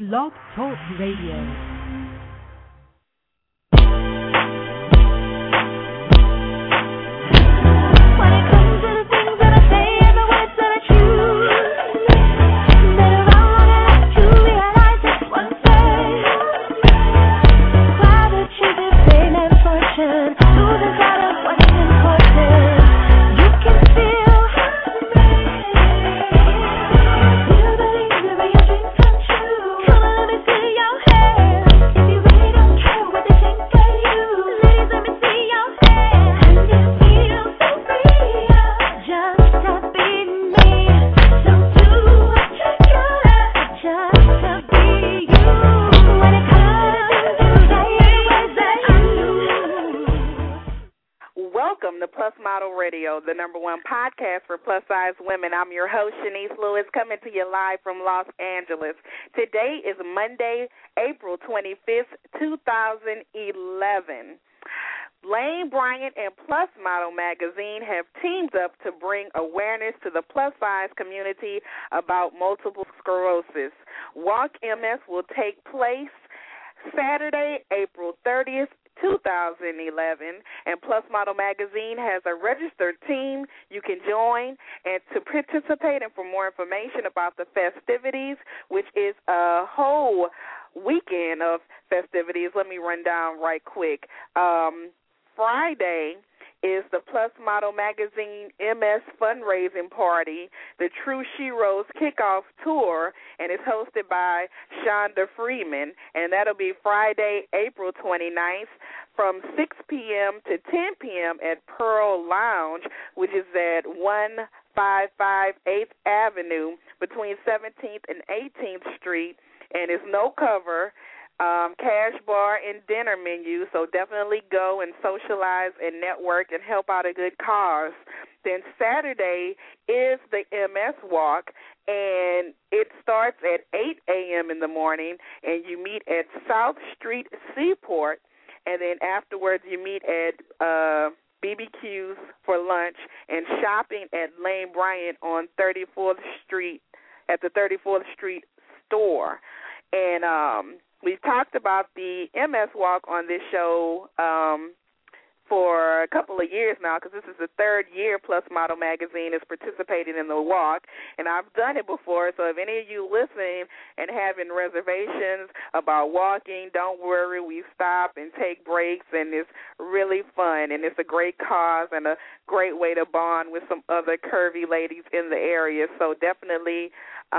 Blog Talk Radio. The number one podcast for plus-size women. I'm your host, Shanice Lewis, coming to you live from Los Angeles. Today is Monday, April 25th, 2011. Lane Bryant and Plus Model Magazine have teamed up to bring awareness to the plus-size community about multiple sclerosis. Walk MS will take place Saturday, April 30th, 2011, and Plus Model Magazine has a registered team you can join and to participate. And for more information about the festivities, which is a whole weekend of festivities, let me run down right quick. Friday is the Plus Model Magazine MS fundraising party, the True Sheroes kickoff tour, and it's hosted by Shonda Freeman, and that'll be Friday, April 29th from 6 p.m. to 10 p.m. at Pearl Lounge, which is at 155 8th Avenue between 17th and 18th Street, and it's no cover. Cash bar and dinner menu, so definitely go and socialize and network and help out a good cause. Then Saturday is the MS Walk, and it starts at 8 a.m. in the morning, and you meet at South Street Seaport, and then afterwards you meet at BBQ's for lunch and shopping at Lane Bryant on 34th Street at the 34th Street store. And we've talked about the MS Walk on this show for a couple of years now, because this is the third year Plus Model Magazine is participating in the walk, and I've done it before. So if any of you listening and having reservations about walking, don't worry. We stop and take breaks, and it's really fun, and it's a great cause and a great way to bond with some other curvy ladies in the area. So definitely,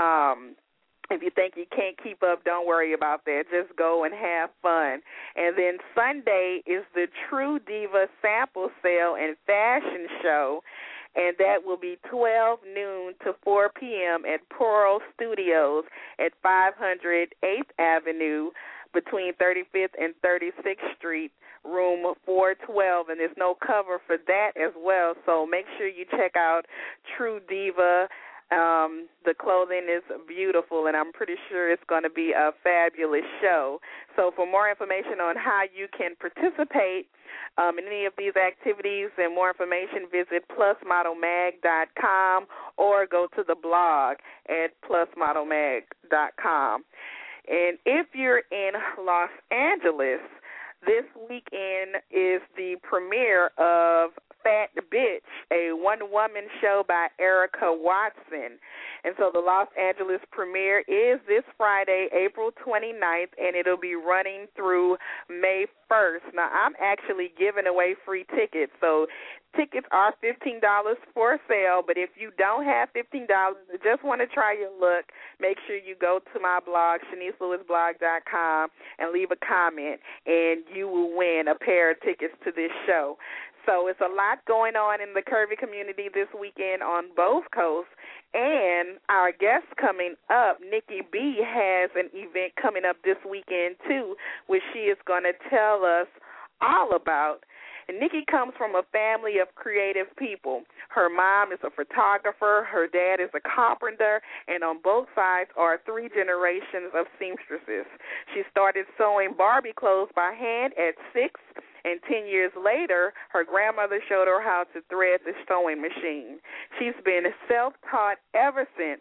if you think you can't keep up, don't worry about that. Just go and have fun. And then Sunday is the True Diva sample sale and fashion show, and that will be 12 noon to 4 p.m. at Pearl Studios at 500 8th Avenue between 35th and 36th Street, room 412, and there's no cover for that as well. So make sure you check out True Diva. The clothing is beautiful, and I'm pretty sure it's going to be a fabulous show. So for more information on how you can participate in any of these activities and more information, visit plusmodelmag.com or go to the blog at plusmodelmag.com. And if you're in Los Angeles, this weekend is the premiere of Fat Bitch, a one-woman show by Erica Watson. And so the Los Angeles premiere is this Friday, April 29th, and it'll be running through May 1st. Now, I'm actually giving away free tickets, so tickets are $15 for sale, but if you don't have $15, just want to try your luck, make sure you go to my blog, ShaniceLewisBlog.com, and leave a comment, and you will win a pair of tickets to this show. So it's a lot going on in the curvy community this weekend on both coasts. And our guest coming up, Nikki B, has an event coming up this weekend, too, which she is going to tell us all about. And Nikki comes from a family of creative people. Her mom is a photographer, her dad is a carpenter, and on both sides are 3 generations of seamstresses. She started sewing Barbie clothes by hand at 6, and 10 years later, her grandmother showed her how to thread the sewing machine. She's been self-taught ever since,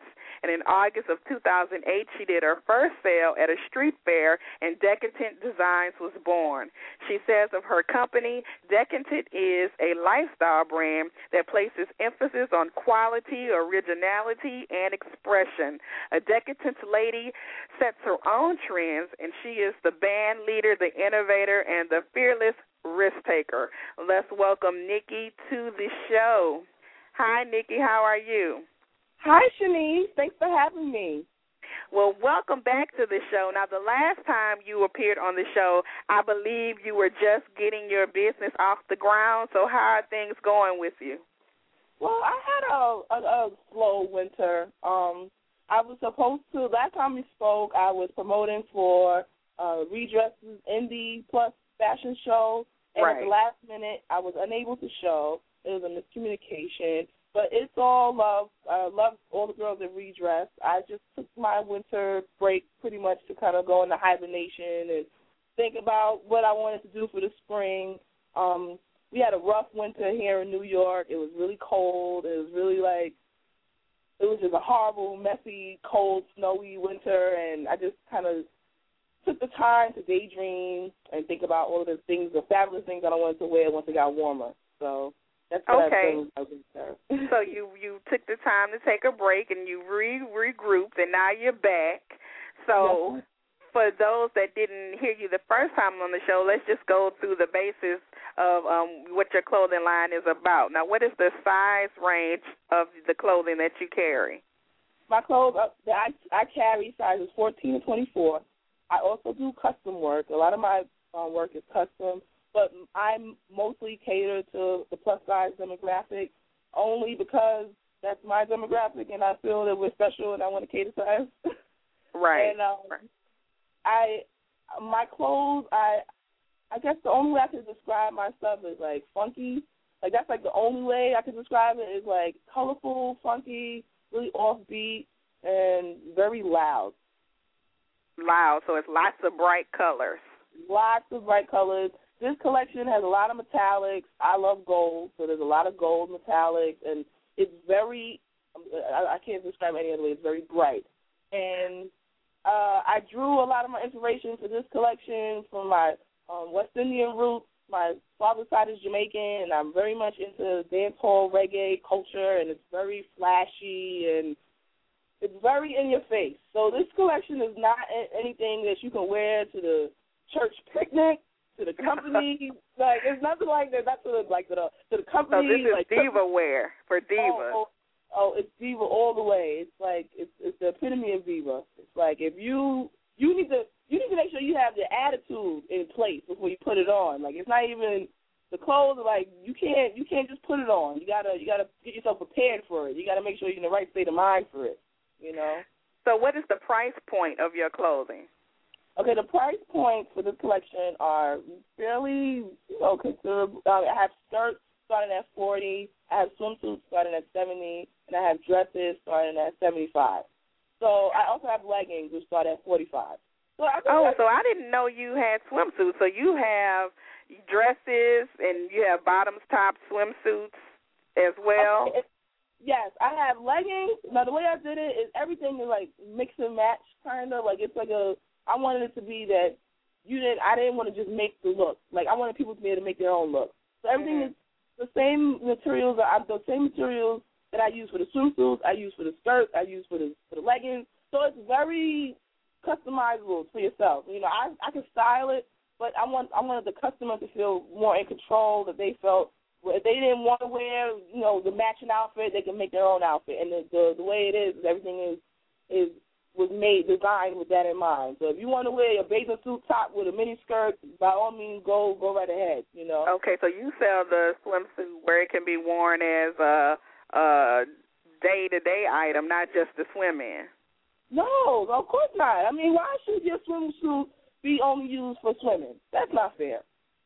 And in August of 2008, she did her first sale at a street fair, and Decadent Designs was born. She says of her company, Decadent is a lifestyle brand that places emphasis on quality, originality, and expression. A Decadent lady sets her own trends, and she is the band leader, the innovator, and the fearless risk taker. Let's welcome Nikki to the show. Hi, Nikki. How are you? Hi, Shanice. Thanks for having me. Well, welcome back to the show. Now, the last time you appeared on the show, I believe you were just getting your business off the ground. So how are things going with you? Well, I had a slow winter. I was supposed to, last time we spoke, I was promoting for Redress's Indie Plus fashion show, and right. At the last minute, I was unable to show. It was a miscommunication, but it's all love. I love all the girls at Redress. I just took my winter break pretty much to kind of go into hibernation and think about what I wanted to do for the spring. We had a rough winter here in New York. It was really cold. It was really it was just a horrible, messy, cold, snowy winter, and I just kind of took the time to daydream and think about all of the things, the fabulous things that I wanted to wear once it got warmer. So that's what okay. I've been So you took the time to take a break and you regrouped, and now you're back. So yes. For those that didn't hear you the first time on the show, let's just go through the basis of what your clothing line is about. Now, what is the size range of the clothing that you carry? My clothes, I carry sizes 14 to 24. I also do custom work. A lot of my work is custom, but I mostly cater to the plus-size demographic only because that's my demographic, and I feel that we're special, and I want to cater to us. Right. And my clothes, I guess the only way I could describe my stuff is funky. That's the only way I could describe it is colorful, funky, really offbeat, and very loud. Loud, so it's lots of bright colors. Lots of bright colors. This collection has a lot of metallics. I love gold, so there's a lot of gold metallics, and it's very, I can't describe any other way, it's very bright. And I drew a lot of my inspiration for this collection from my West Indian roots. My father's side is Jamaican, and I'm very much into dancehall reggae culture, and it's very flashy, and it's very in your face. So this collection is not anything that you can wear to the church picnic, to the company. It's nothing like that. Not to the company. So this is diva wear for divas. Oh, it's diva all the way. It's the epitome of diva. It's if you need to make sure you have the attitude in place before you put it on. It's not even the clothes. You can't just put it on. You gotta get yourself prepared for it. You gotta make sure you're in the right state of mind for it. You know. So what is the price point of your clothing? Okay, the price points for this collection are fairly considerable. I have skirts starting at $40. I have swimsuits starting at $70, and I have dresses starting at $75. So I also have leggings which start at $45. So I didn't know you had swimsuits. So you have dresses and you have bottoms, tops, swimsuits as well. Okay. Yes, I have leggings. Now the way I did it is everything is mix and match kind of. I wanted it to be that I didn't want to just make the look. I wanted people to be able to make their own look. So everything is the same materials. The same materials that I use for the swimsuits, I use for the skirts, I use for the leggings. So it's very customizable for yourself. I can style it, but I wanted the customer to feel more in control. That they felt if they didn't want to wear the matching outfit, they can make their own outfit. And the way it is everything was designed with that in mind. So if you want to wear a bathing suit top with a mini skirt, by all means, go right ahead. Okay, so you sell the swimsuit where it can be worn as a day-to-day item, not just to swim in. No, of course not. I mean, why should your swimsuit be only used for swimming? That's not fair.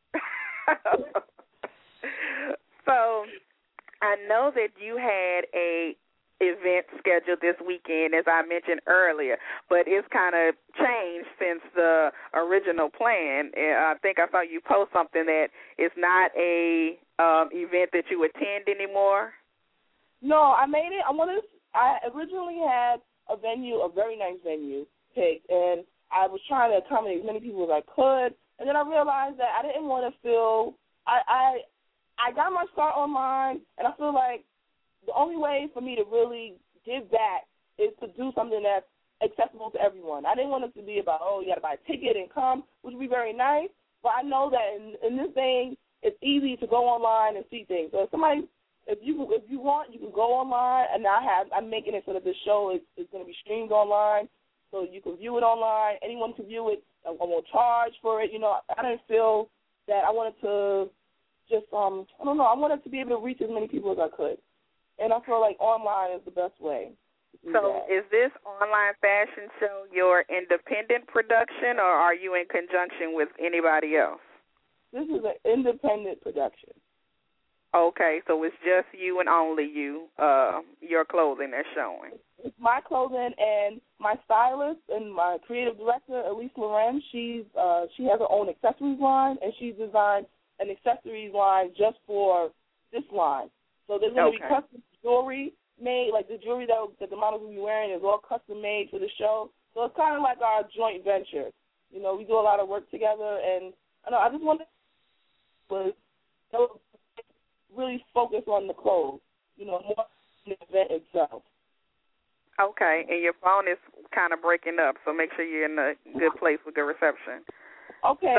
So I know that you had a event scheduled this weekend, as I mentioned earlier, but it's kind of changed since the original plan. I think I saw you post something that it's not a event that you attend anymore. No, I made it. I originally had a venue, a very nice venue picked, and I was trying to accommodate as many people as I could, and then I realized that I didn't want to feel, I got my start online, and I feel like the only way for me to really give back is to do something that's accessible to everyone. I didn't want it to be about, oh, you got to buy a ticket and come, which would be very nice, but I know that in this thing, it's easy to go online and see things. So if you want, you can go online, and I'm making it so that the show is going to be streamed online, so you can view it online. Anyone can view it. I won't charge for it. I didn't feel that I wanted to just, I wanted to be able to reach as many people as I could. And I feel like online is the best way to do So that. is this online fashion show your independent production, or are you in conjunction with anybody else? This is an independent production. Okay, so it's just you and only you, your clothing that's showing. It's my clothing, and my stylist and my creative director, Elise Loren, she has her own accessories line, and she designed an accessories line just for this line. So there's going to be custom jewelry made, like the jewelry that the models will be wearing is all custom made for the show. So it's kind of like our joint venture. We do a lot of work together, and I just wanted to really focus on the clothes, more than the event itself. Okay, and your phone is kind of breaking up, so make sure you're in a good place with good reception. Okay.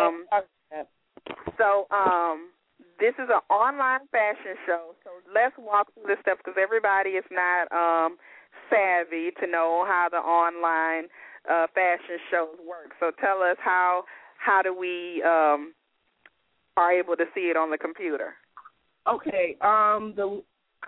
So this is an online fashion show, so let's walk through this stuff because everybody is not savvy to know how the online fashion shows work. So tell us how do we are able to see it on the computer? Okay. I don't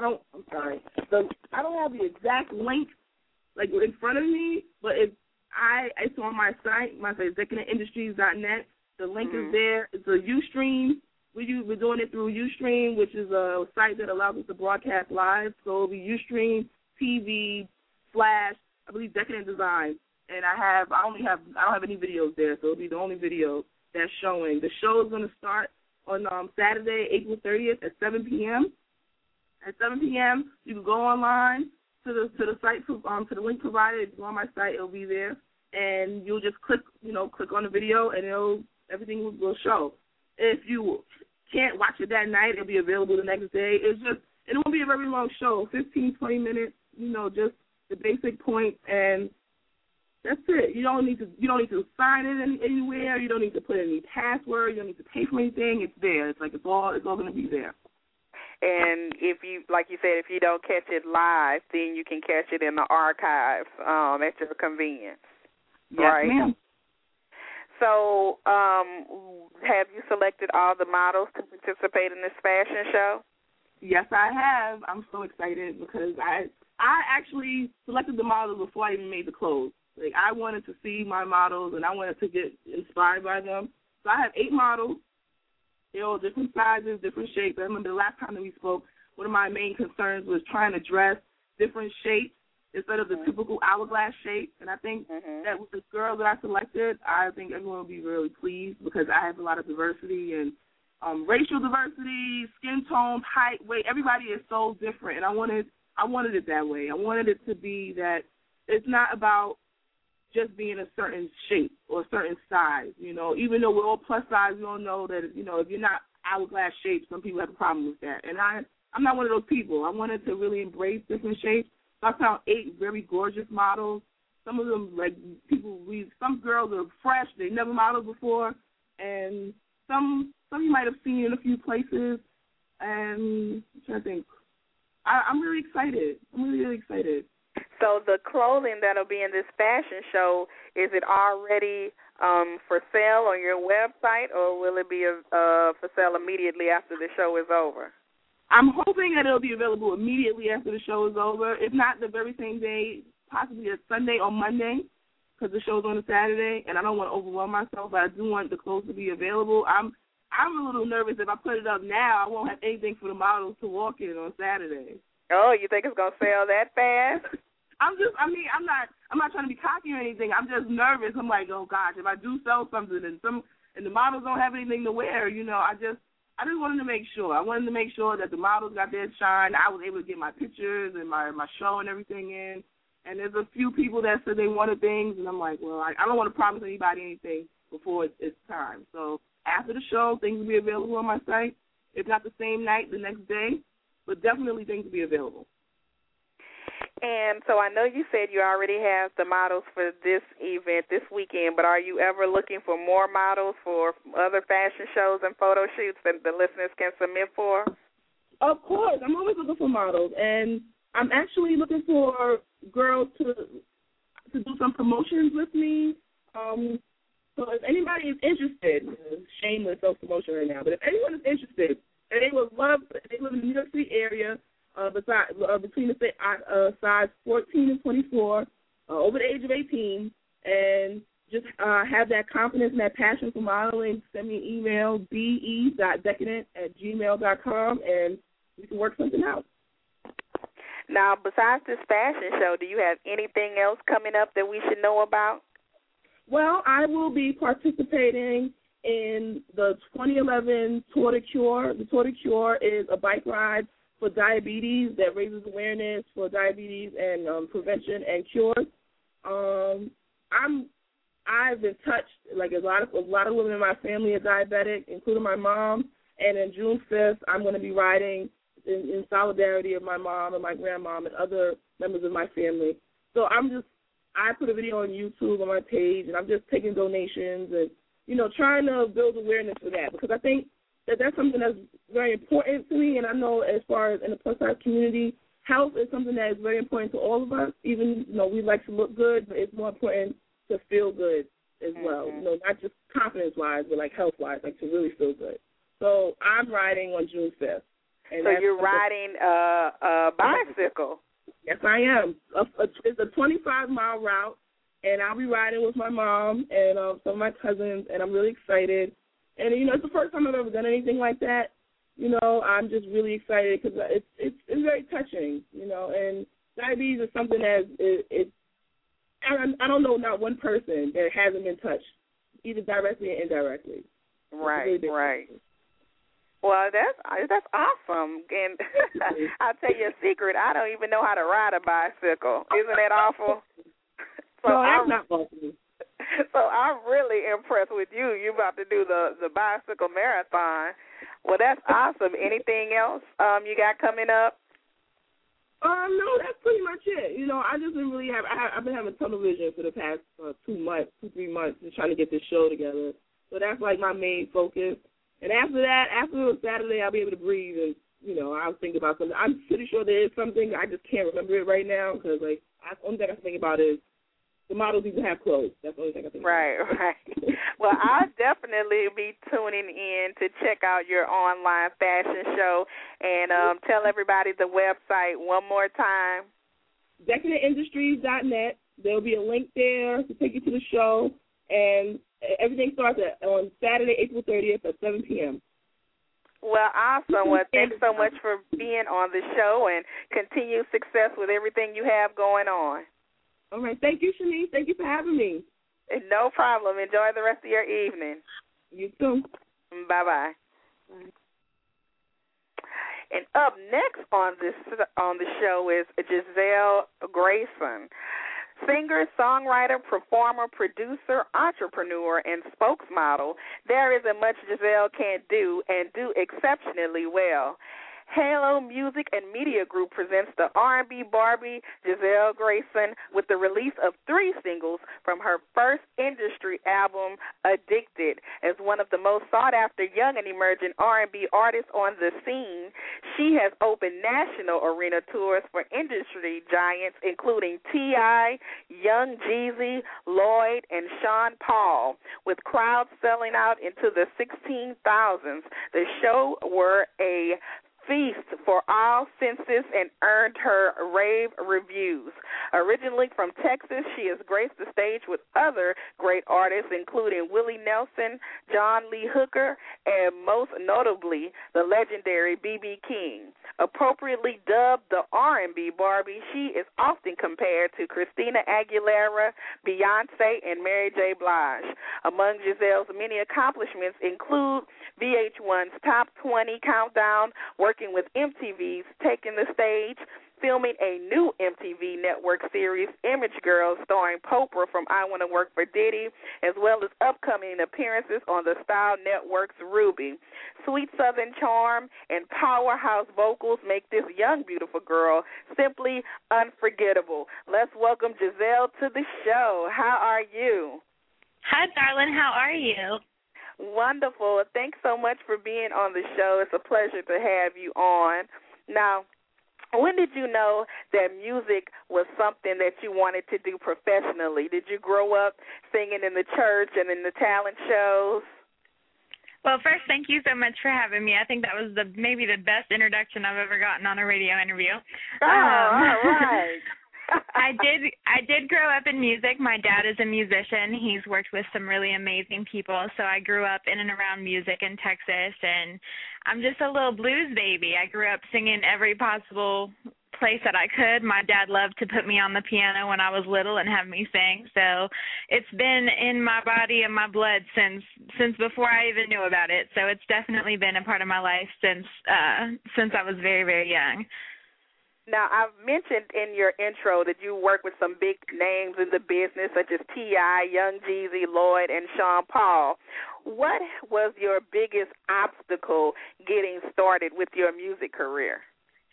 have the exact link like in front of me, but it's on my site. My site is decadentindustries.net. The link is there. It's a Ustream. We're doing it through Ustream, which is a site that allows us to broadcast live. So it'll be Ustream TV / I believe Decadent Design. And I don't have any videos there, so it'll be the only video that's showing. The show is going to start on Saturday, April 30th at 7 p.m. At 7 p.m., you can go online to the site, to the link provided. If you go on my site, it'll be there, and you'll just click on the video, and everything will show. If you can't watch it that night, it'll be available the next day. It won't be a very long show, 15, 20 minutes. Just the basic points, and that's it. You don't need to sign it anywhere. You don't need to put any password. You don't need to pay for anything. It's there. It's all going to be there. And if you, like you said, if you don't catch it live, then you can catch it in the archives at your convenience. Yes, right? ma'am. So, have you selected all the models to participate in this fashion show? Yes, I have. I'm so excited because I actually selected the models before I even made the clothes. Like, I wanted to see my models, and I wanted to get inspired by them. So I have 8 models. They're all different sizes, different shapes. I remember the last time that we spoke, one of my main concerns was trying to dress different shapes instead of the typical hourglass shape. And I think that with the girls that I selected, I think everyone will be really pleased because I have a lot of diversity and racial diversity, skin tone, height, weight. Everybody is so different, and I wanted it that way. I wanted it to be that it's not about just being a certain shape or a certain size, Even though we're all plus size, we all know that, if you're not hourglass shaped, some people have a problem with that. And I'm not one of those people. I wanted to really embrace different shapes. So I found 8 very gorgeous models. Some of them, some girls are fresh. They never modeled before. And some you might have seen in a few places. And I'm trying to think. I'm really excited. I'm really, really excited. So the clothing that'll be in this fashion show, is it already for sale on your website, or will it be for sale immediately after the show is over? I'm hoping that it'll be available immediately after the show is over. If not, the very same day, possibly a Sunday or Monday, because the show's on a Saturday, and I don't want to overwhelm myself, but I do want the clothes to be available. I'm a little nervous if I put it up now, I won't have anything for the models to walk in on Saturday. Oh, you think it's gonna sell that fast? I'm not trying to be cocky or anything. I'm just nervous. I'm like, oh gosh, if I do sell something and the models don't have anything to wear, I just wanted to make sure. I wanted to make sure that the models got their shine. I was able to get my pictures and my show and everything in. And there's a few people that said they wanted things, and I'm like, well, I don't want to promise anybody anything before it's time. So after the show, things will be available on my site. If not the same night, the next day, but definitely things will be available. And so I know you said you already have the models for this event this weekend, but are you ever looking for more models for other fashion shows and photo shoots that the listeners can submit for? Of course. I'm always looking for models, and I'm actually looking for girls to do some promotions with me. So if anybody is interested, shameless self-promotion right now, but if anyone is interested and they would love, they live in the New York City area, between the size 14 and 24, over the age of 18, and just have that confidence and that passion for modeling, send me an email, be.decadent@gmail.com, and we can work something out. Now, besides this fashion show, do you have anything else coming up that we should know about? Well, I will be participating in the 2011 Tour de Cure. The Tour de Cure is a bike ride for diabetes that raises awareness for diabetes and prevention and cures. I've been touched, like a lot of women in my family are diabetic, including my mom. And on June 5th, I'm going to be riding in solidarity of my mom and my grandmom and other members of my family. So I put a video on YouTube on my page, and I'm just taking donations and, trying to build awareness for that, because I think that's something that's very important to me. And I know as far as in the plus-size community, health is something that is very important to all of us. Even, we like to look good, but it's more important to feel good as well. Not just confidence-wise, but like health-wise, like to really feel good. So I'm riding on June 5th. And so you're riding a bicycle? Yes, I am. It's a 25-mile route, and I'll be riding with my mom and some of my cousins, and I'm really excited. And, it's the first time I've ever done anything like that. I'm just really excited because it's very touching, and diabetes is something that I don't know not one person that hasn't been touched, either directly or indirectly. Right, right. Well, that's awesome. And I'll tell you a secret. I don't even know how to ride a bicycle. Isn't that awful? No, that's not awful. So I'm really impressed with you. You're about to do the bicycle marathon. Well, that's awesome. Anything else you got coming up? No, that's pretty much it. I just didn't really I've been having tunnel vision for the past 3 months, just trying to get this show together. So that's like my main focus. And after Saturday, I'll be able to breathe and, I'll think about something. I'm pretty sure there is something. I just can't remember it right now because, the only thing I can think about is the models need to have clothes. That's the only thing I think about. Right. Well, I'll definitely be tuning in to check out your online fashion show. And tell everybody the website one more time. DecadentIndustries.net. There'll be a link there to take you to the show. And everything starts on Saturday, April 30th at 7 p.m. Well, awesome. Well, thanks so much for being on the show, and continued success with everything you have going on. All right. Thank you, Shanice. Thank you for having me. No problem. Enjoy the rest of your evening. You too. Bye-bye. Bye. And up next on the show is Giselle Grayson. Singer, songwriter, performer, producer, entrepreneur, and spokesmodel, there isn't much Giselle can't do and do exceptionally well. Halo Music and Media Group presents the R&B Barbie, Giselle Grayson, with the release of 3 singles from her first industry album, Addicted. As one of the most sought-after young and emerging R&B artists on the scene, she has opened national arena tours for industry giants, including T.I., Young Jeezy, Lloyd, and Sean Paul, with crowds selling out into the 16,000s. The show were a feast for all senses and earned her rave reviews. Originally from Texas, she has graced the stage with other great artists, including Willie Nelson, John Lee Hooker, and most notably, the legendary B.B. King. Appropriately dubbed the R&B Barbie, she is often compared to Christina Aguilera, Beyonce, and Mary J. Blige. Among Giselle's many accomplishments include VH1's Top 20 Countdown, working with MTV's Taking the Stage, filming a new MTV Network series, Image Girls, starring Popra from I Want to Work for Diddy, as well as upcoming appearances on the Style Network's Ruby. Sweet Southern charm and powerhouse vocals make this young, beautiful girl simply unforgettable. Let's welcome Giselle to the show. How are you? Hi, darling. How are you? Wonderful. Thanks so much for being on the show. It's a pleasure to have you on. Now, when did you know that music was something that you wanted to do professionally? Did you grow up singing in the church and in the talent shows? Well, first, thank you so much for having me. I think that was maybe the best introduction I've ever gotten on a radio interview. Oh, all right. I did grow up in music. My dad is a musician. He's worked with some really amazing people, so I grew up in and around music in Texas, and I'm just a little blues baby. I grew up singing every possible place that I could. My dad loved to put me on the piano when I was little and have me sing, so it's been in my body and my blood since before I even knew about it. So it's definitely been a part of my life since I was very, very young. Now, I've mentioned in your intro that you work with some big names in the business, such as T.I., Young Jeezy, Lloyd, and Sean Paul. What was your biggest obstacle getting started with your music career?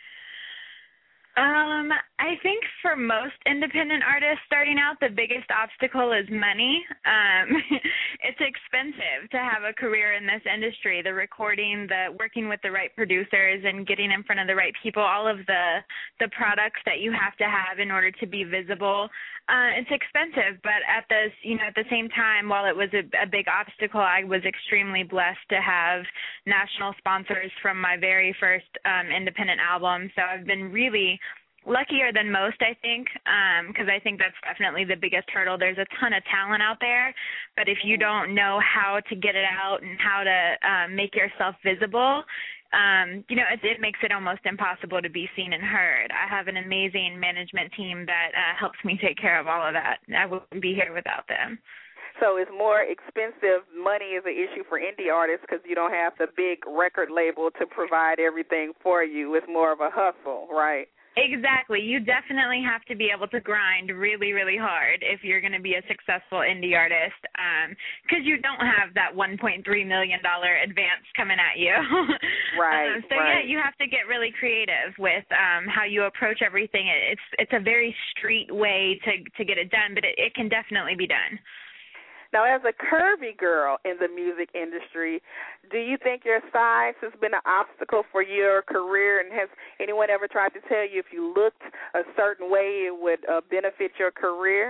I think for most independent artists starting out, the biggest obstacle is money. It's expensive to have a career in this industry, the recording, the working with the right producers and getting in front of the right people, all of the products that you have to have in order to be visible. It's expensive, but at the same time, while it was a big obstacle, I was extremely blessed to have national sponsors from my very first independent album. So I've been really luckier than most, I think, because I think that's definitely the biggest hurdle. There's a ton of talent out there, but if you don't know how to get it out and how to make yourself visible, it makes it almost impossible to be seen and heard. I have an amazing management team that helps me take care of all of that. I wouldn't be here without them. So it's more expensive. Money is an issue for indie artists because you don't have the big record label to provide everything for you. It's more of a hustle, right? Exactly. You definitely have to be able to grind really, really hard if you're going to be a successful indie artist, because you don't have that $1.3 million advance coming at you. Right. Yeah, you have to get really creative with how you approach everything. It's a very street way to get it done, but it can definitely be done. Now, as a curvy girl in the music industry, do you think your size has been an obstacle for your career? And has anyone ever tried to tell you if you looked a certain way, it would benefit your career?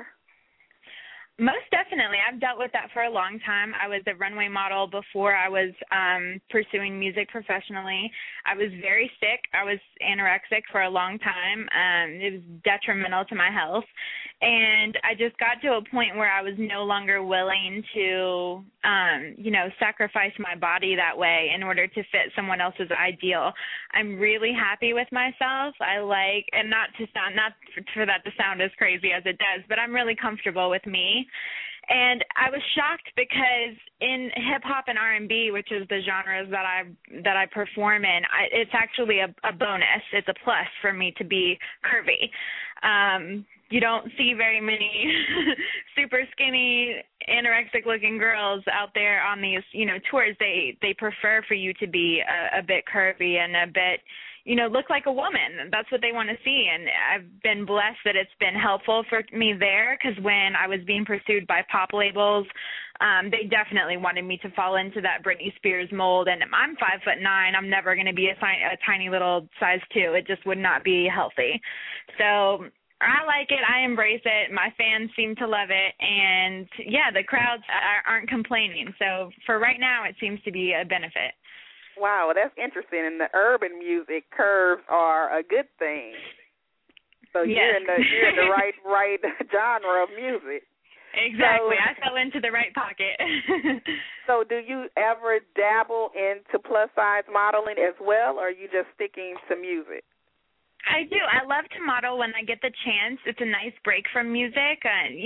Most definitely. I've dealt with that for a long time. I was a runway model before I was pursuing music professionally. I was very sick. I was anorexic for a long time. It was detrimental to my health. And I just got to a point where I was no longer willing to, sacrifice my body that way in order to fit someone else's ideal. I'm really happy with myself. And not for that to sound as crazy as it does, but I'm really comfortable with me. And I was shocked because in hip-hop and R&B, which is the genres that I perform in, it's actually a bonus. It's a plus for me to be curvy. You don't see very many super skinny, anorexic-looking girls out there on these, tours. They prefer for you to be a bit curvy and a bit, look like a woman. That's what they want to see. And I've been blessed that it's been helpful for me there, because when I was being pursued by pop labels, they definitely wanted me to fall into that Britney Spears mold. And I'm 5'9". I'm never going to be a tiny little size 2. It just would not be healthy. So I like it. I embrace it. My fans seem to love it. And, yeah, the crowds aren't complaining. So for right now, it seems to be a benefit. Wow, that's interesting. In the urban music, curves are a good thing. So yes. you're in the right genre of music. Exactly. So, I fell into the right pocket. So do you ever dabble into plus-size modeling as well, or are you just sticking to music? I do. I love to model when I get the chance. It's a nice break from music.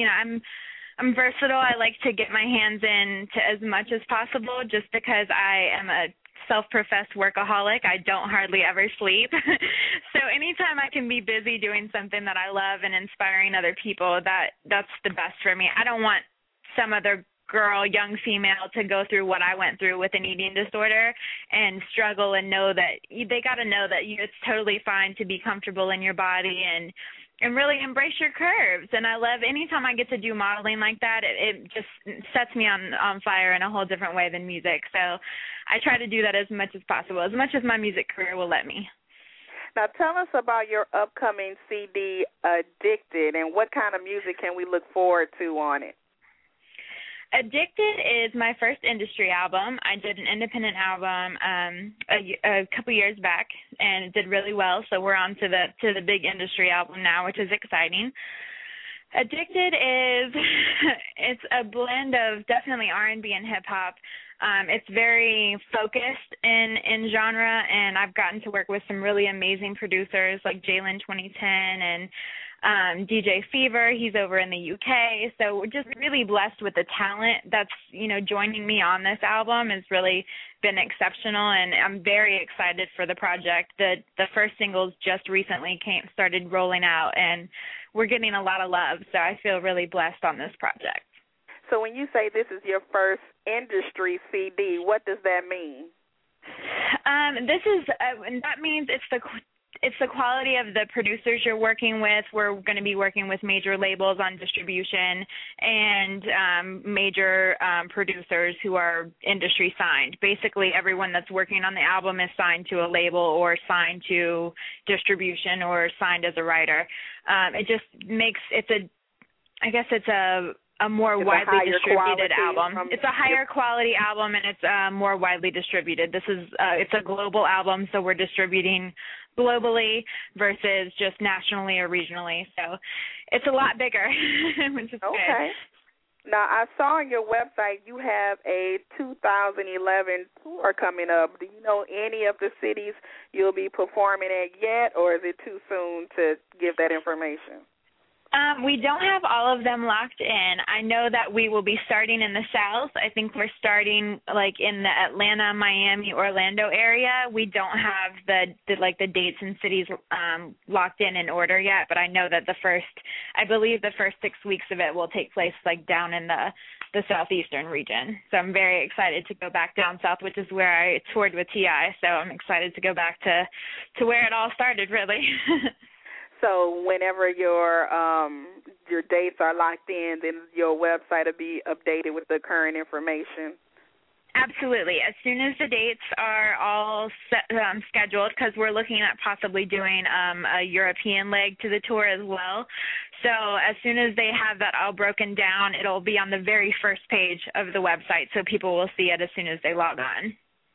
I'm versatile. I like to get my hands in to as much as possible just because I am self-professed workaholic. I don't hardly ever sleep. So anytime I can be busy doing something that I love and inspiring other people, that's the best for me. I don't want some other girl, young female, to go through what I went through with an eating disorder and struggle and know that they got to know that it's totally fine to be comfortable in your body and really embrace your curves. And I love anytime I get to do modeling like that, it just sets me on fire in a whole different way than music. So I try to do that as much as possible, as much as my music career will let me. Now tell us about your upcoming CD, Addicted, and what kind of music can we look forward to on it? Addicted is my first industry album. I did an independent album a couple years back, and it did really well. So we're on to the big industry album now, which is exciting. Addicted is it's a blend of definitely R&B and hip hop. It's very focused in genre, and I've gotten to work with some really amazing producers like Jalen 2010 and DJ Fever. He's over in the UK. So we're just really blessed with the talent that's, joining me on this album has really been exceptional, and I'm very excited for the project. The first singles just recently started rolling out, and we're getting a lot of love, so I feel really blessed on this project. So when you say this is your first industry CD, what does that mean? That means it's the quality of the producers you're working with. We're going to be working with major labels on distribution and major producers who are industry signed. Basically, everyone that's working on the album is signed to a label or signed to distribution or signed as a writer. It just makes it's a more widely distributed album. It's a higher quality album, and it's more widely distributed. This is it's a global album, so we're distributing globally versus just nationally or regionally. So it's a lot bigger, which is okay. Good. Now, I saw on your website you have a 2011 tour coming up. Do you know any of the cities you'll be performing at yet, or is it too soon to give that information? We don't have all of them locked in. I know that we will be starting in the South. I think we're starting like in the Atlanta, Miami, Orlando area. We don't have the dates and cities locked in order yet, but I know that I believe the first 6 weeks of it will take place like down in the southeastern region. So I'm very excited to go back down south, which is where I toured with T.I. So I'm excited to go back to where it all started, really. So whenever your dates are locked in, then your website will be updated with the current information. Absolutely. As soon as the dates are all scheduled, because we're looking at possibly doing a European leg to the tour as well. So as soon as they have that all broken down, it'll be on the very first page of the website, so people will see it as soon as they log on.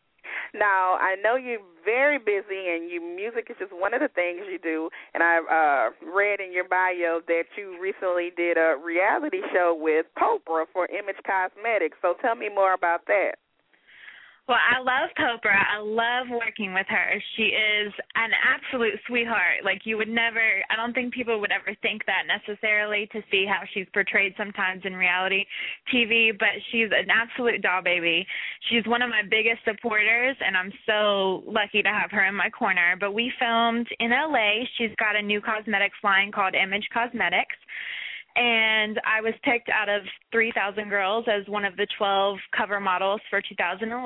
Now, I know you're very busy, and music is just one of the things you do, and I read in your bio that you recently did a reality show with Popra for Image Cosmetics, so tell me more about that. Well, I love Popra. I love working with her. She is an absolute sweetheart. Like, I don't think people would ever think that necessarily to see how she's portrayed sometimes in reality TV, but she's an absolute doll baby. She's one of my biggest supporters, and I'm so lucky to have her in my corner. But we filmed in LA. She's got a new cosmetics line called Image Cosmetics. And I was picked out of 3,000 girls as one of the 12 cover models for 2011.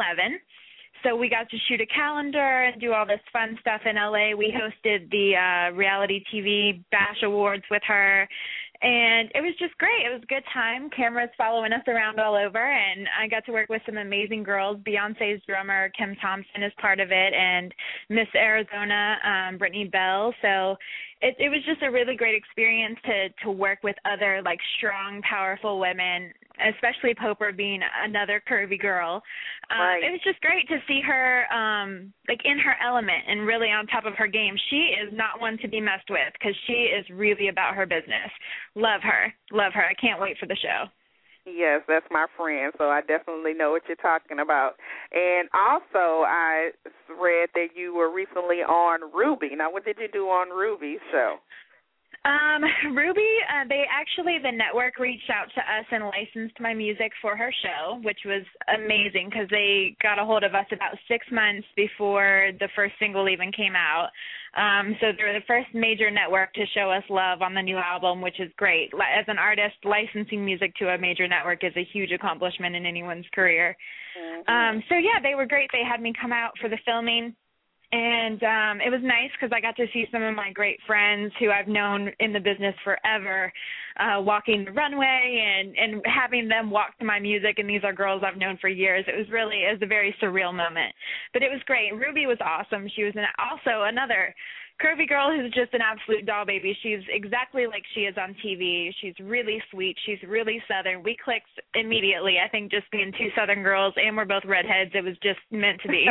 So we got to shoot a calendar and do all this fun stuff in LA. We hosted the reality TV Bash Awards with her. And it was just great. It was a good time. Cameras following us around all over, and I got to work with some amazing girls. Beyonce's drummer, Kim Thompson, is part of it, and Miss Arizona, Brittany Bell. So it was just a really great experience to work with other, like, strong, powerful women, especially Popra being another curvy girl. Right. It was just great to see her, in her element and really on top of her game. She is not one to be messed with because she is really about her business. Love her. I can't wait for the show. Yes, that's my friend, so I definitely know what you're talking about. And also, I read that you were recently on Ruby. Now, what did you do on Ruby's show? Ruby, the network reached out to us and licensed my music for her show, which was amazing because they got a hold of us about 6 months before the first single even came out. So they're the first major network to show us love on the new album, which is great. As an artist, licensing music to a major network is a huge accomplishment in anyone's career. Mm-hmm. So yeah, they were great. They had me come out for the filming. And it was nice because I got to see some of my great friends who I've known in the business forever walking the runway and having them walk to my music, and these are girls I've known for years. It was a very surreal moment. But it was great. Ruby was awesome. She was also another curvy girl who's just an absolute doll baby. She's exactly like she is on TV. She's really sweet. She's really Southern. We clicked immediately, I think, just being two Southern girls, and we're both redheads. It was just meant to be.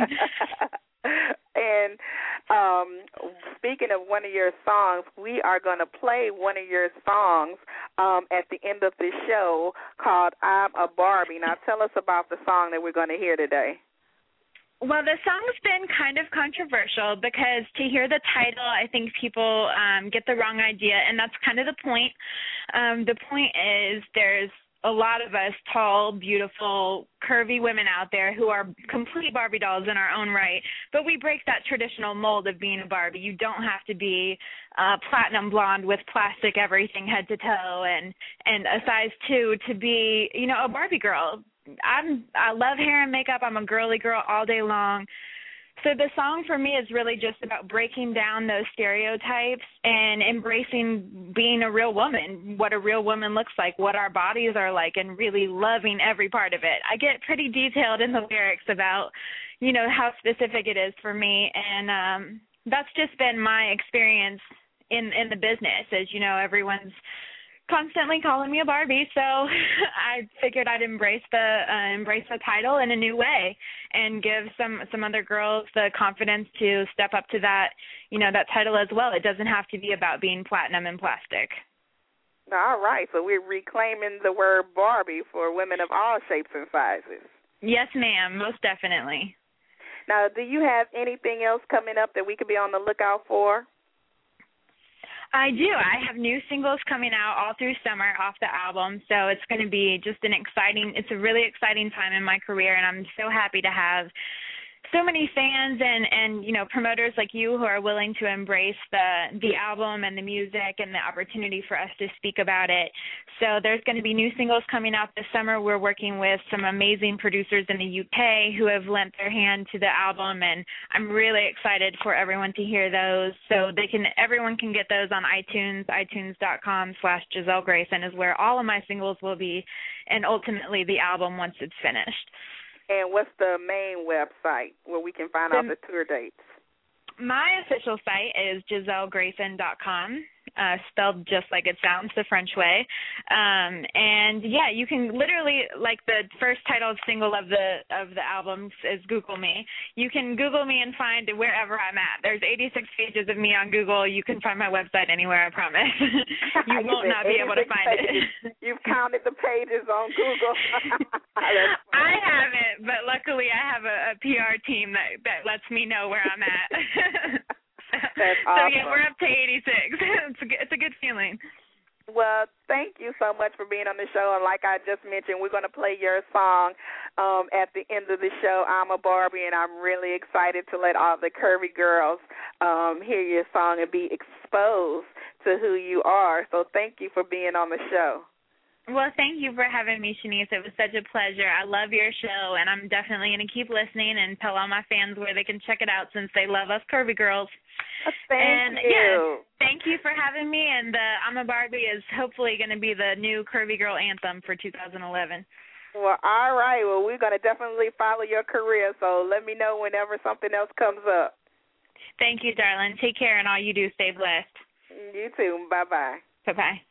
And speaking of one of your songs, we are going to play one of your songs at the end of this show called I'm a Barbie. Now tell us about the song that we're going to hear today. Well, the song's been kind of controversial because to hear the title, I think people get the wrong idea, and that's kind of the point. The point is there's a lot of us tall, beautiful, curvy women out there who are complete Barbie dolls in our own right, but we break that traditional mold of being a Barbie. You don't have to be platinum blonde with plastic everything head to toe and a size 2 to be, a Barbie girl. I love hair and makeup. I'm a girly girl all day long. So the song for me is really just about breaking down those stereotypes and embracing being a real woman, what a real woman looks like, what our bodies are like, and really loving every part of it. I get pretty detailed in the lyrics about, how specific it is for me, and that's just been my experience in the business. As you know, everyone's constantly calling me a Barbie, so I figured I'd embrace the title in a new way and give some other girls the confidence to step up to that, that title as well. It doesn't have to be about being platinum and plastic. All right, so we're reclaiming the word Barbie for women of all shapes and sizes. Yes, ma'am, most definitely. Now, do you have anything else coming up that we could be on the lookout for? I do. I have new singles coming out all through summer off the album, so it's going to be just it's a really exciting time in my career, and I'm so happy to have so many fans and promoters like you who are willing to embrace the album and the music and the opportunity for us to speak about it. So there's going to be new singles coming out this summer. We're working with some amazing producers in the UK who have lent their hand to the album, and I'm really excited for everyone to hear those. So everyone can get those on iTunes. iTunes.com/Giselle Grayson is where all of my singles will be, and ultimately the album once it's finished. And what's the main website where we can find out the tour dates? My official site is GiselleGrayson.com, spelled just like it sounds, the French way. And yeah, you can literally, like the first titled single of the album is Google Me. You can Google me and find wherever I'm at. There's 86 pages of me on Google. You can find my website anywhere, I promise. You won't not be able to find it. You've counted the pages on Google. I haven't, but luckily I have a PR team that lets me know where I'm at. That's awesome. So yeah, we're up to 86. It's a good feeling. Well, thank you so much for being on the show. And like I just mentioned, we're going to play your song at the end of the show, I'm a Barbie, and I'm really excited to let all the curvy girls hear your song and be exposed to who you are. So thank you for being on the show. Well, thank you for having me, Shanice. It was such a pleasure. I love your show, and I'm definitely going to keep listening and tell all my fans where they can check it out since they love us curvy girls. Thank you. Yeah, thank you for having me, and I'm a Barbie is hopefully going to be the new curvy girl anthem for 2011. Well, all right. Well, we're going to definitely follow your career, so let me know whenever something else comes up. Thank you, darling. Take care, and all you do, stay blessed. You too. Bye-bye. Bye-bye.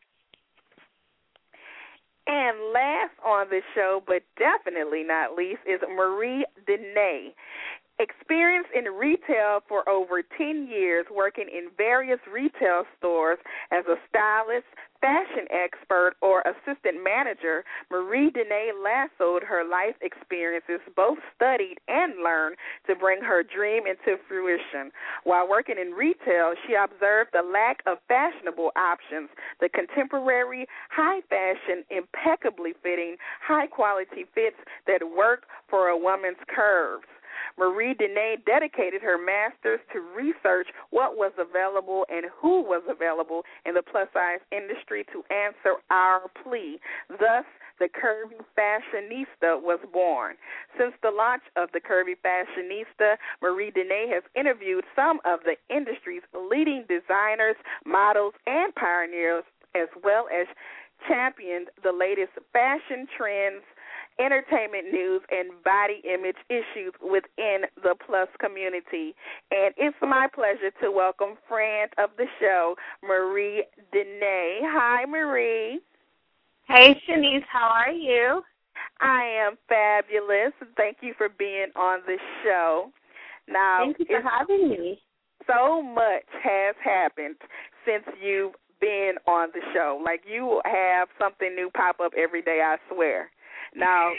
And last on the show, but definitely not least, is Marie Denee. Experience in retail for over 10 years, working in various retail stores as a stylist, fashion expert, or assistant manager, Marie Dene lassoed her life experiences, both studied and learned, to bring her dream into fruition. While working in retail, she observed the lack of fashionable options, the contemporary, high-fashion, impeccably fitting, high-quality fits that work for a woman's curves. Marie Dene dedicated her master's to research what was available and who was available in the plus-size industry to answer our plea. Thus, the Curvy Fashionista was born. Since the launch of the Curvy Fashionista, Marie Dene has interviewed some of the industry's leading designers, models, and pioneers, as well as championed the latest fashion trends, entertainment news, and body image issues within the plus community. And it's my pleasure to welcome friend of the show, Marie Dene. Hi, Marie. Hey, Shanice. How are you? I am fabulous. Thank you for being on the show. Now, thank you for having me. So much has happened since you've been on the show. Like, you have something new pop up every day, I swear. Now,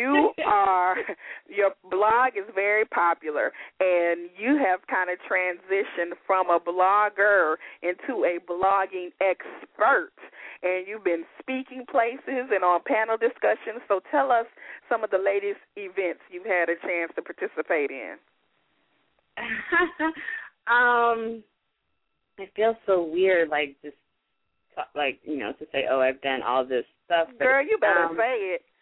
your blog is very popular, and you have kind of transitioned from a blogger into a blogging expert, and you've been speaking places and on panel discussions. So tell us some of the latest events you've had a chance to participate in. It feels so weird, like, just, like, you know, to say, oh, I've done all this stuff. But, girl, you better say it.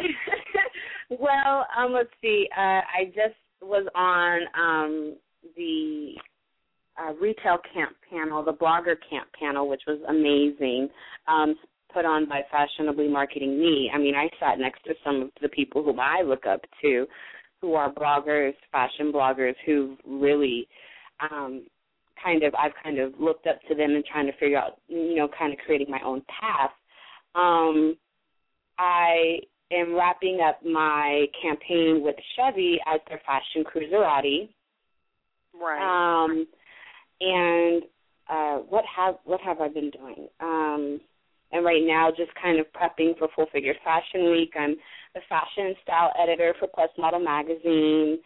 Well, let's see. I just was on the retail camp panel, the blogger camp panel, which was amazing, put on by Fashionably Marketing Me. I mean, I sat next to some of the people whom I look up to, who are bloggers, fashion bloggers, who really I've kind of looked up to them and trying to figure out, you know, kind of creating my own path. I am wrapping up my campaign with Chevy as their fashion cruiserati. Right. And what have I been doing? And right now, just kind of prepping for Full Figure Fashion Week. I'm the fashion and style editor for Plus Model Magazine.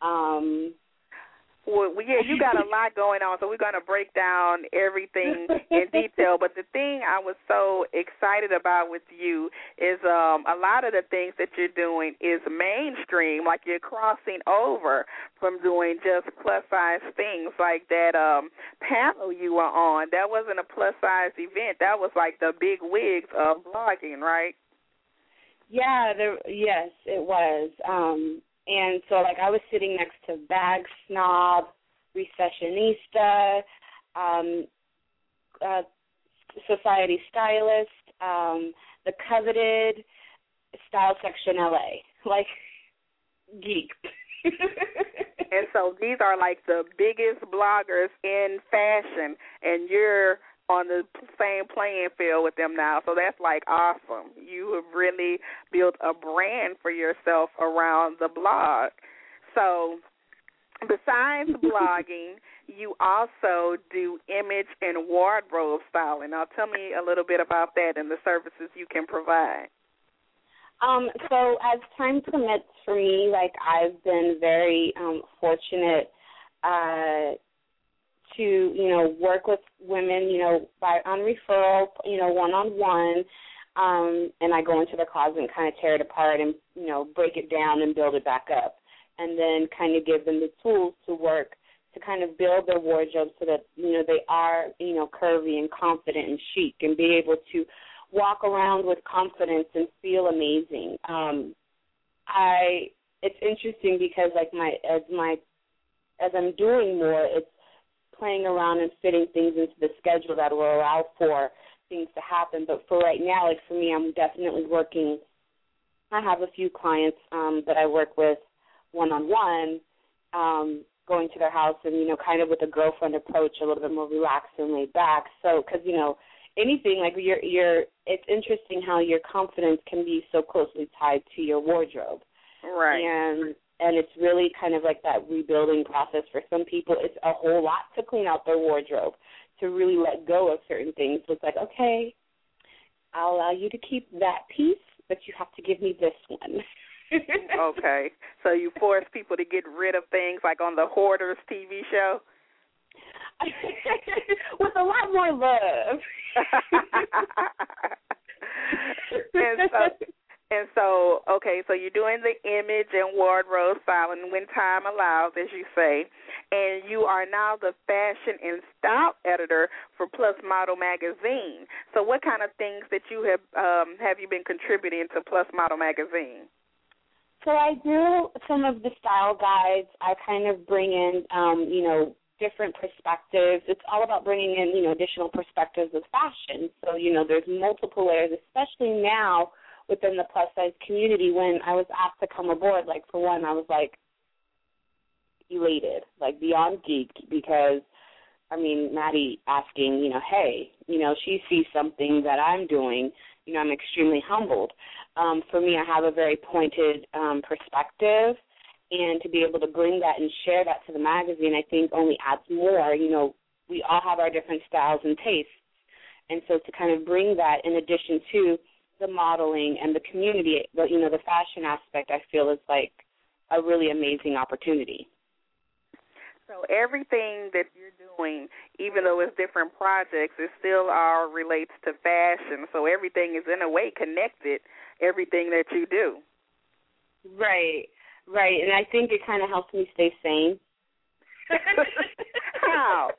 Well, yeah, you got a lot going on, so we're going to break down everything in detail. But the thing I was so excited about with you is a lot of the things that you're doing is mainstream, like you're crossing over from doing just plus-size things, like that panel you were on. That wasn't a plus-size event. That was like the big wigs of blogging, right? Yeah, yes, it was. And so, like, I was sitting next to Bag Snob, Recessionista, Society Stylist, The Coveted, Style Section LA, like, geek. And so these are, like, the biggest bloggers in fashion, and you're on the same playing field with them now. So that's, like, awesome. You have really built a brand for yourself around the blog. So besides blogging, you also do image and wardrobe styling. Now tell me a little bit about that and the services you can provide. So as time permits for me, like, I've been very fortunate to, you know, work with women, you know, on referral, you know, one-on-one, and I go into their closet and kind of tear it apart and, you know, break it down and build it back up, and then kind of give them the tools to work to kind of build their wardrobe so that, you know, they are, you know, curvy and confident and chic and be able to walk around with confidence and feel amazing. It's interesting because, like, as I'm doing more, it's playing around and fitting things into the schedule that will allow for things to happen. But for right now, like, for me, I'm definitely working. I have a few clients that I work with one-on-one, going to their house and, you know, kind of with a girlfriend approach, a little bit more relaxed and laid back. So, because, you know, anything, like, it's interesting how your confidence can be so closely tied to your wardrobe. Right. And and it's really kind of like that rebuilding process. For some people, it's a whole lot to clean out their wardrobe, to really let go of certain things. So it's like, okay, I'll allow you to keep that piece, but you have to give me this one. Okay. So you force people to get rid of things like on the Hoarders TV show? With a lot more love. And so, okay, so you're doing the image and wardrobe styling when time allows, as you say, and you are now the fashion and style editor for Plus Model Magazine. So what kind of things that you have you been contributing to Plus Model Magazine? So I do some of the style guides. I kind of bring in, different perspectives. It's all about bringing in, additional perspectives of fashion. So, there's multiple layers, especially now within the plus-size community. When I was asked to come aboard, for one, I was, elated, beyond geeked, because, Maddie asking, hey, she sees something that I'm doing, I'm extremely humbled. For me, I have a very pointed perspective, and to be able to bring that and share that to the magazine, I think only adds more. We all have our different styles and tastes, and so to kind of bring that in addition to the modeling and the community, the fashion aspect, I feel is a really amazing opportunity. So everything that you're doing, even though it's different projects, it still all relates to fashion. So everything is in a way connected, everything that you do. Right. And I think it kind of helps me stay sane. How?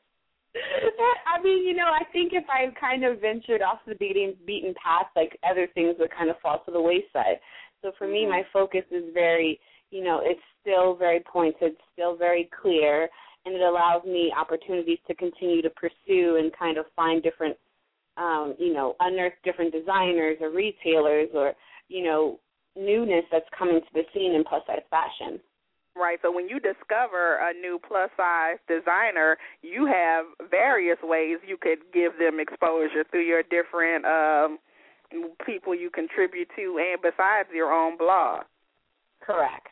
I think if I kind of ventured off the beaten path, other things would kind of fall to the wayside. So for me, my focus is very, it's still very pointed, still very clear, and it allows me opportunities to continue to pursue and kind of find different, unearth different designers or retailers or, newness that's coming to the scene in plus-size fashion. Right, so when you discover a new plus-size designer, you have various ways you could give them exposure through your different people you contribute to and besides your own blog. Correct.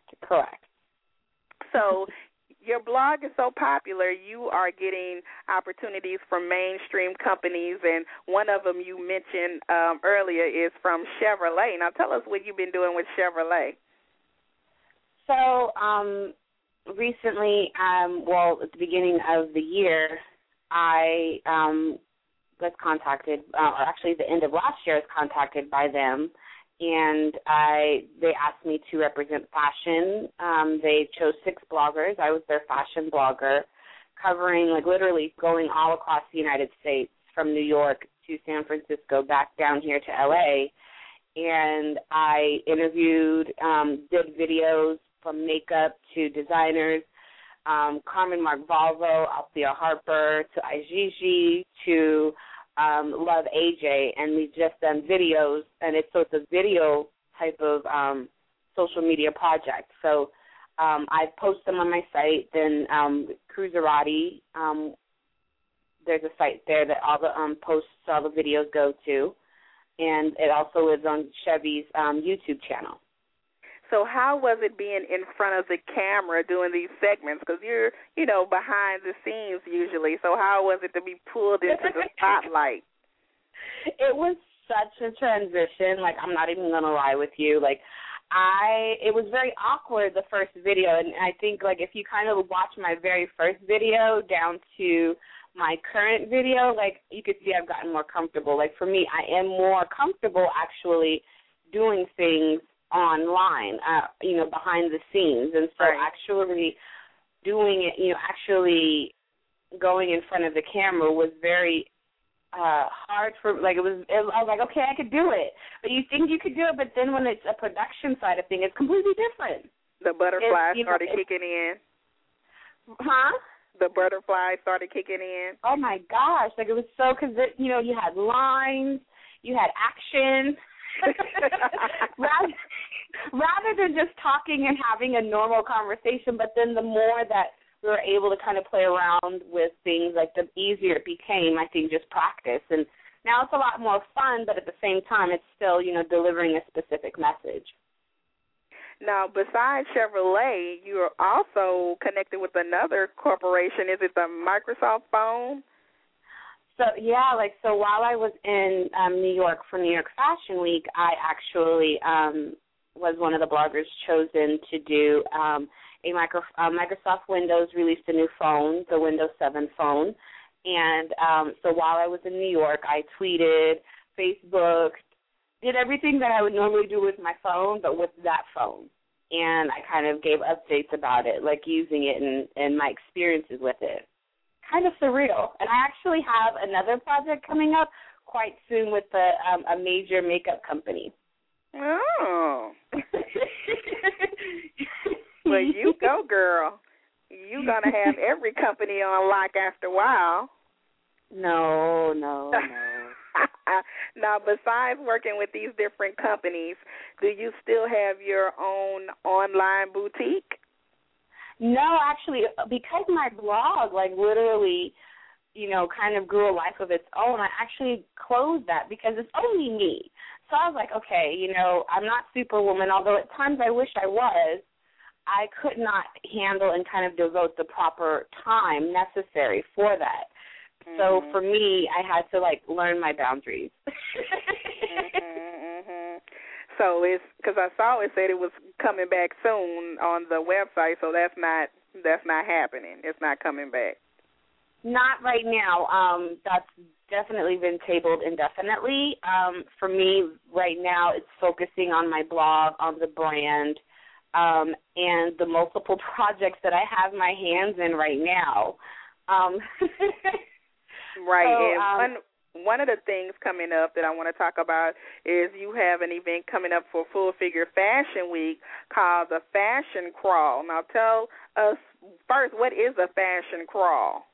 So your blog is so popular, you are getting opportunities from mainstream companies, and one of them you mentioned earlier is from Chevrolet. Now tell us what you've been doing with Chevrolet. So recently, at the beginning of the year, I was contacted, or actually the end of last year, I was contacted by them, and they asked me to represent fashion. They chose 6 bloggers. I was their fashion blogger, covering, literally going all across the United States, from New York to San Francisco, back down here to L.A., and I interviewed, did videos from makeup to designers, Carmen Marc-Valvo, Althea Harper, to Igigi, to Love AJ, and we've just done videos, and it's a video type of social media project. So I post them on my site. Then Cruiserati, there's a site there that all the posts, all the videos go to, and it also lives on Chevy's YouTube channel. So how was it being in front of the camera doing these segments? Because you're, behind the scenes usually. So how was it to be pulled into the spotlight? It was such a transition. I'm not even going to lie with you. It was very awkward, the first video. And I think, if you kind of watch my very first video down to my current video, you could see I've gotten more comfortable. For me, I am more comfortable actually doing things online, behind the scenes. And so actually doing it, actually going in front of the camera was very hard for, I was like, okay, I could do it. But you think you could do it, but then when it's a production side of things, it's completely different. The butterflies started kicking in. Huh? The butterflies started kicking in. Oh, my gosh. It was so, because, you had lines, you had action. rather than just talking and having a normal conversation, but then the more that we were able to kind of play around with things, the easier it became, I think, just practice. And now it's a lot more fun, but at the same time, it's still, delivering a specific message. Now, besides Chevrolet, you're also connected with another corporation. Is it the Microsoft phone? So, so while I was in New York for New York Fashion Week, I actually was one of the bloggers chosen to do Microsoft Windows released a new phone, the Windows 7 phone. And so while I was in New York, I tweeted, Facebooked, did everything that I would normally do with my phone, but with that phone. And I kind of gave updates about it, like using it and my experiences with it. Kind of surreal. And I actually have another project coming up quite soon with a major makeup company. Oh. Well, you go, girl. You're going to have every company on lock after a while. No. Now, besides working with these different companies, do you still have your own online boutique? No, actually, because my blog, literally, kind of grew a life of its own, I actually closed that because it's only me. So I was like, okay, I'm not Superwoman, although at times I wish I was. I could not handle and kind of devote the proper time necessary for that. Mm-hmm. So for me, I had to, learn my boundaries. So it's because I saw it said it was coming back soon on the website, so that's not happening. It's not coming back. Not right now. That's definitely been tabled indefinitely. For me, right now, it's focusing on my blog, on the brand, and the multiple projects that I have my hands in right now. Right. So, and one of the things coming up that I want to talk about is you have an event coming up for Full Figure Fashion Week called the Fashion Crawl. Now, tell us first, what is a fashion crawl?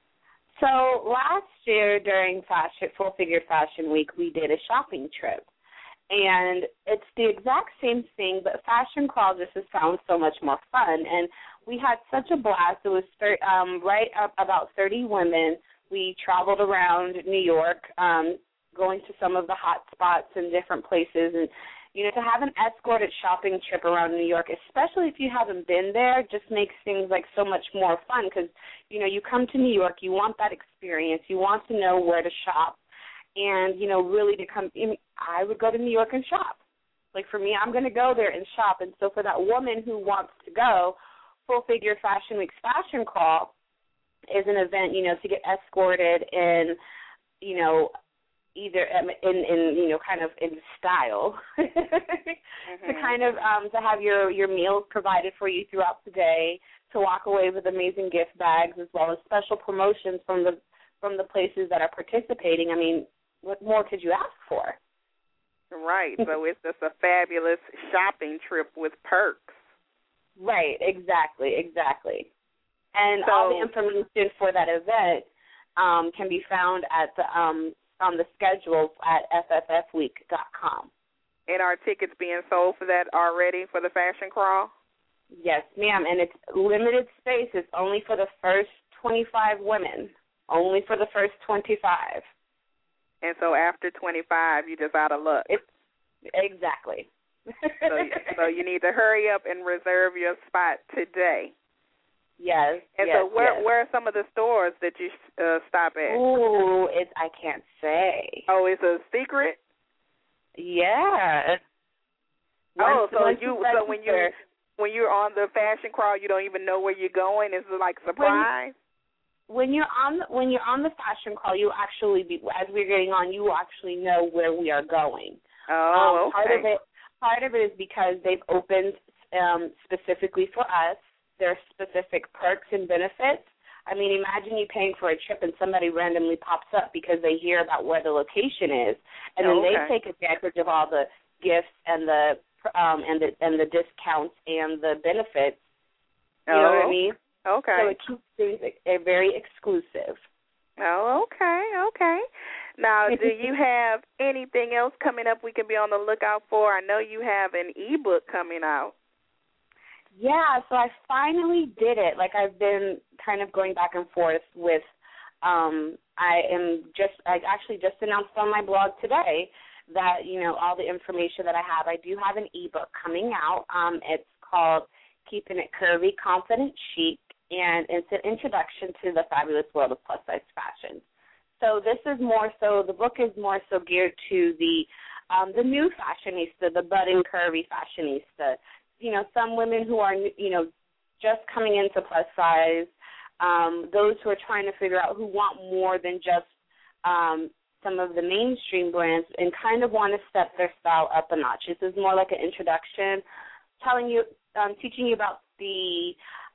So last year during Full Figure Fashion Week, we did a shopping trip. And it's the exact same thing, but Fashion Crawl just has sounds so much more fun. And we had such a blast. It was right up about 30 women. We traveled around New York, going to some of the hot spots in different places. And, to have an escorted shopping trip around New York, especially if you haven't been there, just makes things so much more fun because, you come to New York, you want that experience. You want to know where to shop. And, really I would go to New York and shop. For me, I'm going to go there and shop. And so for that woman who wants to go, Full Figure Fashion Week's Fashion Crawl is an event, to get escorted in, either in kind of in style, to kind of to have your meals provided for you throughout the day, to walk away with amazing gift bags as well as special promotions from the places that are participating. I mean, what more could you ask for? Right. So it's just a fabulous shopping trip with perks. Right. Exactly. And so, all the information for that event can be found at on the schedule at fffweek.com. And are tickets being sold for that already for the Fashion Crawl? Yes, ma'am. And it's limited space. It's only for the first 25 women. Only for the first 25. And so after 25, you're just out of luck. Exactly. So you need to hurry up and reserve your spot today. Yes. And yes, so where are some of the stores that you stop at? Ooh, I can't say. Oh, it's a secret? Yeah. When you're on the Fashion Crawl, you don't even know where you're going? Is it like surprise? When you're on the Fashion Crawl, you actually as we're getting on, you will actually know where we are going. Oh, okay. Part of it is because they've opened specifically for us. There are specific perks and benefits. I mean, imagine you paying for a trip and somebody randomly pops up because they hear about where the location is, and then they take advantage of all the gifts and the discounts and the benefits. You know what I mean? Okay. So it keeps things very exclusive. Oh, okay. Now, do you have anything else coming up we can be on the lookout for? I know you have an ebook coming out. Yeah, so I finally did it. I've been kind of going back and forth with I actually just announced on my blog today that, all the information that I have. I do have an ebook coming out. It's called Keeping It Curvy, Confident, Chic, and it's an introduction to the fabulous world of plus-size fashion. So this is more so, the book is more so geared to the new fashionista, the budding curvy fashionista. Some women who are, just coming into plus size, those who are trying to figure out, who want more than just some of the mainstream brands and kind of want to step their style up a notch. This is more like an introduction, teaching you about the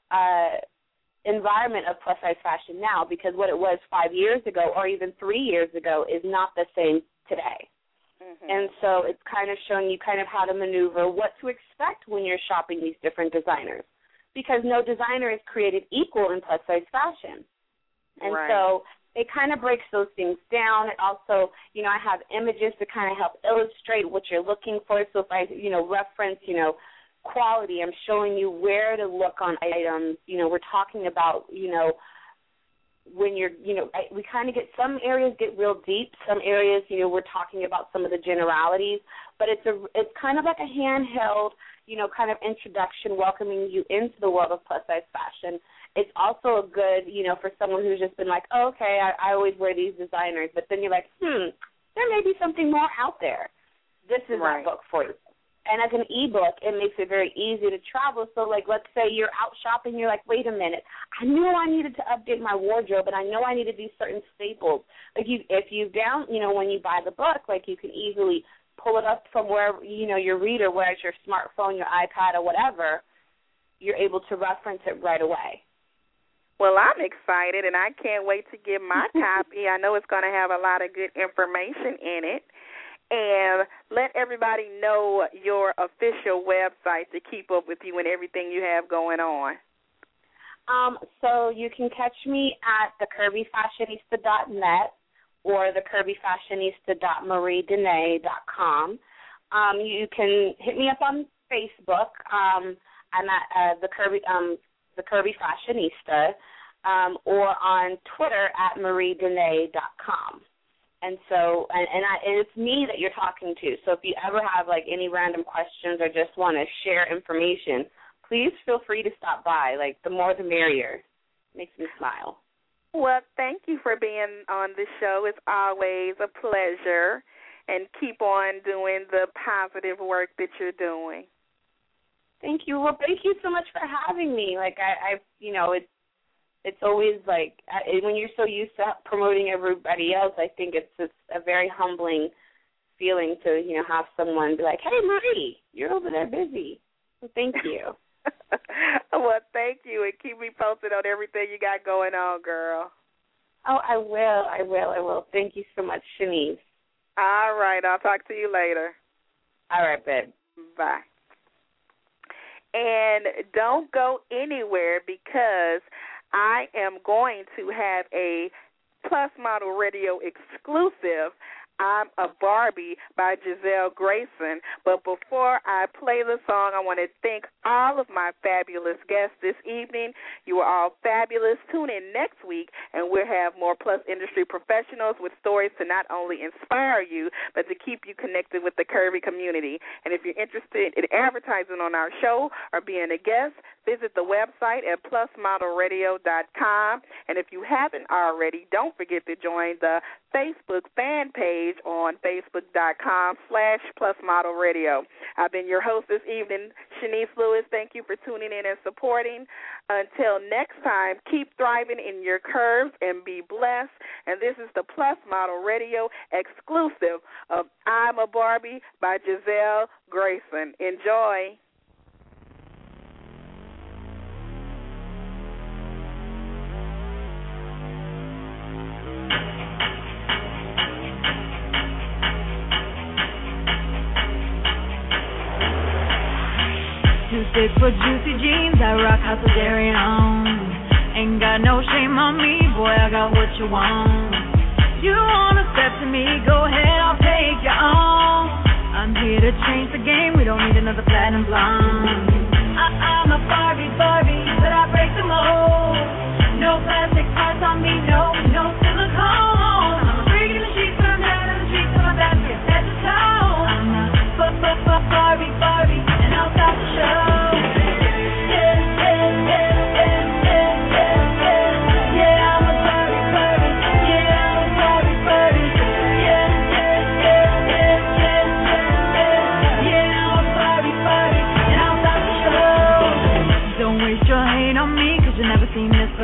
environment of plus-size fashion now, because what it was 5 years ago or even 3 years ago is not the same today. Mm-hmm. And so it's kind of showing you kind of how to maneuver, what to expect when you're shopping these different designers, because no designer is created equal in plus-size fashion. And so it kind of breaks those things down. It also, I have images to kind of help illustrate what you're looking for. So if I, reference, quality, I'm showing you where to look on items. We're talking about, when you're, we kind of get, some areas get real deep. Some areas, we're talking about some of the generalities. But it's kind of like a handheld, kind of introduction, welcoming you into the world of plus-size fashion. It's also a good, for someone who's just been like, oh, okay, I always wear these designers. But then you're like, there may be something more out there. This is that book for you. And as an e-book, it makes it very easy to travel. So, like, let's say you're out shopping, you're like, wait a minute, I knew I needed to update my wardrobe, and I know I needed these certain staples. Like, if you when you buy the book, like, you can easily pull it up from where, your reader, whether it's your smartphone, your iPad, or whatever, you're able to reference it right away. Well, I'm excited, and I can't wait to get my copy. I know it's going to have a lot of good information in it. And let everybody know your official website to keep up with you and everything you have going on. So you can catch me at thecurvyfashionista.net or thecurvyfashionista.mariedenee.com. You can hit me up on Facebook. I'm at the Curvy Fashionista, or on Twitter at mariedenee.com. And so, and it's me that you're talking to. So if you ever have, like, any random questions or just want to share information, please feel free to stop by. Like, the more the merrier. Makes me smile. Well, thank you for being on the show. It's always a pleasure. And keep on doing the positive work that you're doing. Thank you. Well, thank you so much for having me. Like, it's always like, when you're so used to promoting everybody else, I think it's just a very humbling feeling to, have someone be like, hey, Marie, you're over there busy. So thank you. Well, thank you, and keep me posted on everything you got going on, girl. Oh, I will. Thank you so much, Shanice. All right, I'll talk to you later. All right, babe. Bye. And don't go anywhere, because I am going to have a Plus Model Radio exclusive, I'm a Barbie by Giselle Grayson. But before I play the song, I want to thank all of my fabulous guests this evening. You are all fabulous. Tune in next week, and we'll have more Plus industry professionals with stories to not only inspire you, but to keep you connected with the curvy community. And if you're interested in advertising on our show or being a guest, visit the website at plusmodelradio.com. And if you haven't already, don't forget to join the Facebook fan page on facebook.com/plusmodelradio. I've been your host this evening, Shanice Lewis. Thank you for tuning in and supporting. Until next time, keep thriving in your curves and be blessed. And this is the Plus Model Radio exclusive of I'm a Barbie by Giselle Grayson. Enjoy. Too thick for juicy jeans, I rock House of Dairy on. Ain't got no shame on me, boy, I got what you want. You wanna step to me, go ahead, I'll take you on. I'm here to change the game, we don't need another platinum blonde. I'm a Barbie, but I break the mold. No plastic parts on me, no silicone. I'm a freak in the sheets, but I'm down in the streets, so my basket head to toe.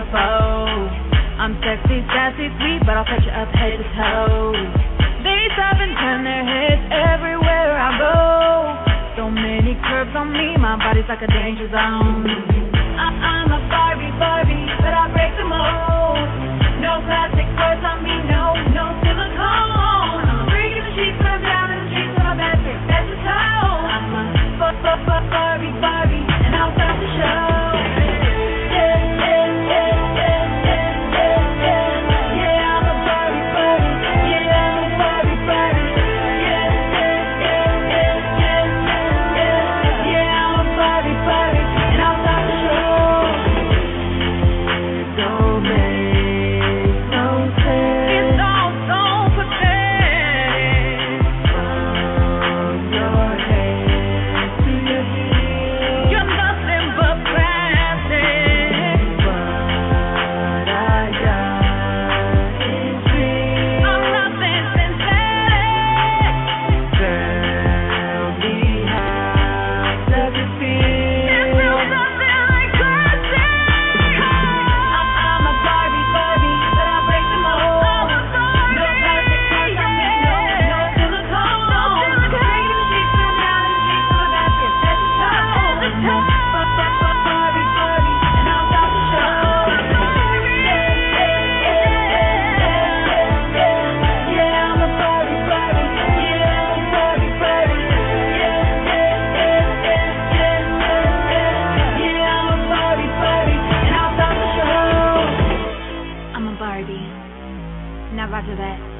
beautiful. I'm sexy, sassy, sweet, but I'll touch you up head to toe. They stop and turn their heads everywhere I go. So many curves on me, my body's like a danger zone. I'm a Barbie, but I break the mold. No plastic words on me, no silicone. I'm a freak in the sheets, but I'm down in the streets with my bad bitch, that's the toe. I'm a Barbie, and I'll start the show. Now, Roger that.